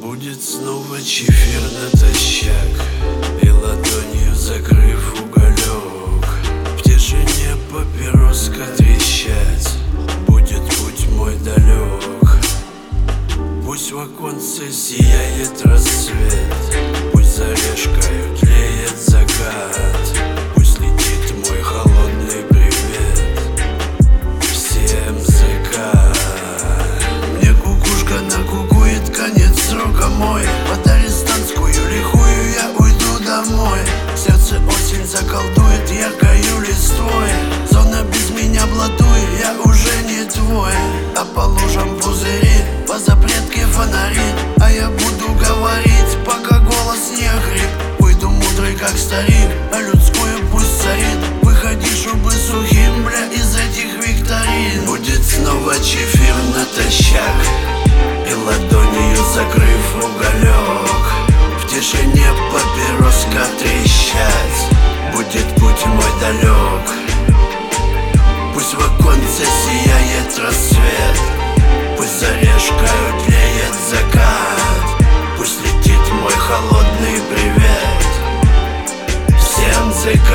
Будет снова чефир натощак, и ладонью закрыв уголек, в тишине папироска трещать. Будет путь мой далек. Пусть в оконце сияет рассвет, пусть за решкою тлеет закат, пусть летит мой холодный привет всем ЗК. Мне кукушка накукует, конец срока мой. Под арестантскую лихую я уйду домой. Сердце осень заколдует яркою листвой. Зона без меня блатует, я уже не твой. А по лужам пузыри, по запретке фонари, а я буду говорить, пока голос не охрип. Уйду мудрый, как старик, а людское пусть царит. Выходи, чтобы сухим, бля, из этих викторин. Будет снова чефир натощак, и ладонью закрыв уголек, в тишине папироска трещать. Будет путь мой далек. Пусть в оконце сияет рассвет, пусть за решкою тлеет закат, пусть летит мой холодный привет всем ЗК.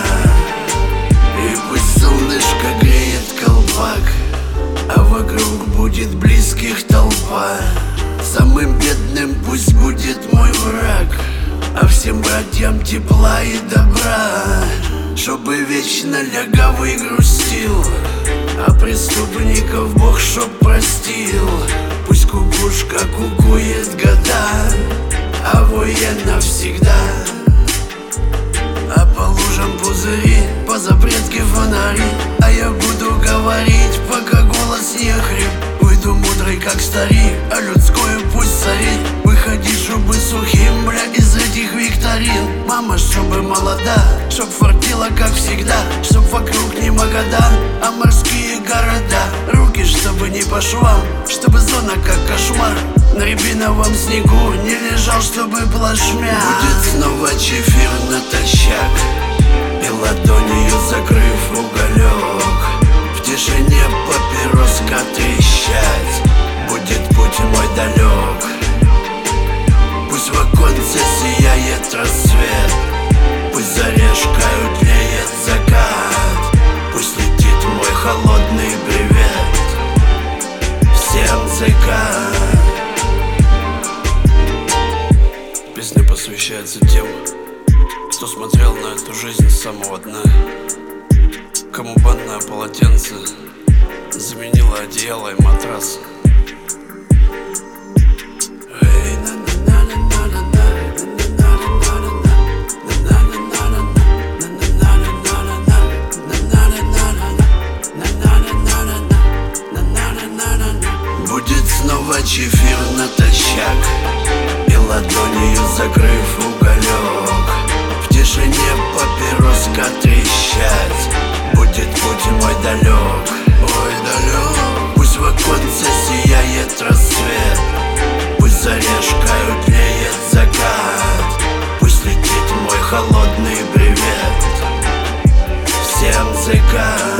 И пусть солнышко греет колпак, а вокруг будет близких толпа. Самым бедным пусть будет мой враг, а всем братьям тепла и добра. Чтобы вечно лягавый грустил, а преступников Бог чтоб простил. Пусть кукушка кукует года, а военно всегда. А по лужам пузыри, по запретке фонари, а я буду говорить, пока голос не хрип. Уйду мудрый, как старик, а людское пусть царит. Выходи, чтобы сухим, бля, из этих викторин. Мама, чтобы молода, чтоб фартила, как всегда, чтоб вокруг не Магадан, а морские города. Руки, чтобы не по швам, чтобы зона, как кошмар, на рябиновом снегу не лежал, чтобы плашмя. Будет снова чефир натощак, и ладонью закрыв уголек, в тишине папироска трещать. Будет путь мой далек. Пусть в оконце сияет рассвет, пусть за решкою тлеет закат, пусть летит мой холодный привет всем ЗК. Песня посвящается тем, кто смотрел на эту жизнь с самого дна, кому банное полотенце заменило одеяло и матрас. Будет снова чефир натощак, и ладонью закрыв уголек, в тишине папироска трещать. Будет путь мой далек, мой далек. Пусть в оконце сияет рассвет, пусть за решкою тлеет закат, пусть летит мой холодный привет всем ЗК.